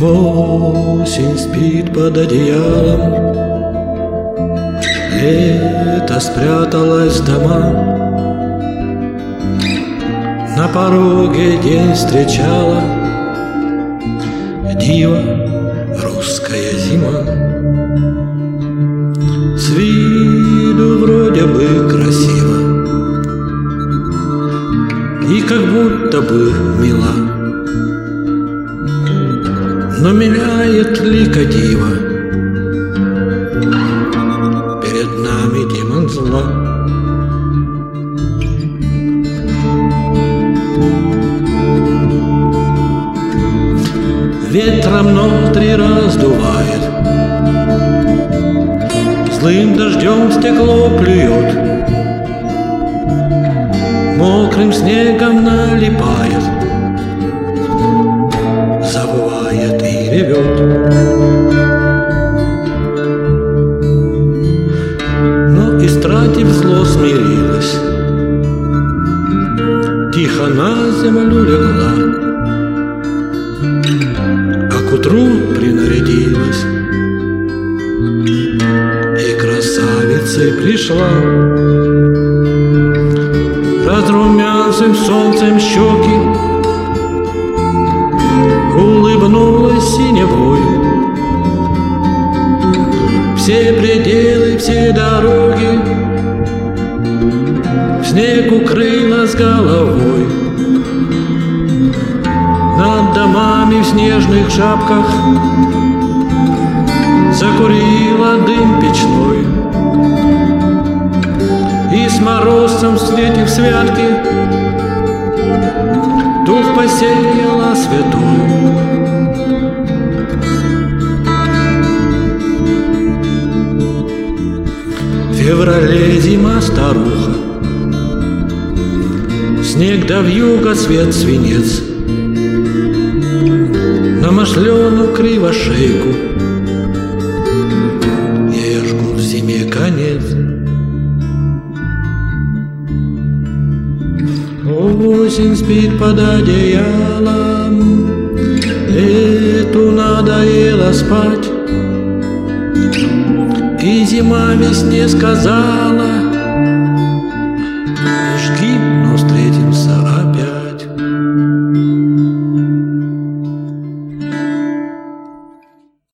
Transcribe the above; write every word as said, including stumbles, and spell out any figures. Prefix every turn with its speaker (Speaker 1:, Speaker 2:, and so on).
Speaker 1: Осень спит под одеялом, лето спряталось в дома. На пороге день встречала дива русская зима. С виду вроде бы красиво и как будто бы мила, но меняет лика дива, перед нами демон зла. Ветром ноздри раздувает, злым дождем стекло плюет, мокрым снегом налипает, завывает и ревет. Но, истратив зло, смирилась, тихо на землю легла, а к утру принарядилась и красавицей пришла. Разрумянцем солнцем щеки улыбнулась синевой. Все пределы, все дороги в снег укрыла с головой. Над домами в снежных шапках закурила дым печной, и с морозцем, встретив святки, дух посеяла святой. В феврале зима старуха, снег да вьюга свет свинец, на маслену кривошейку ей жгут в зиме конец. Осень спит под одеялом, лету надоело спать, и зима весне сказала: